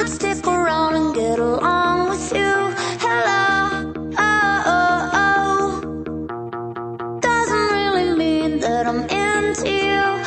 could stick around and get along with you. Hello, oh, oh, oh. Doesn't really mean that I'm into you.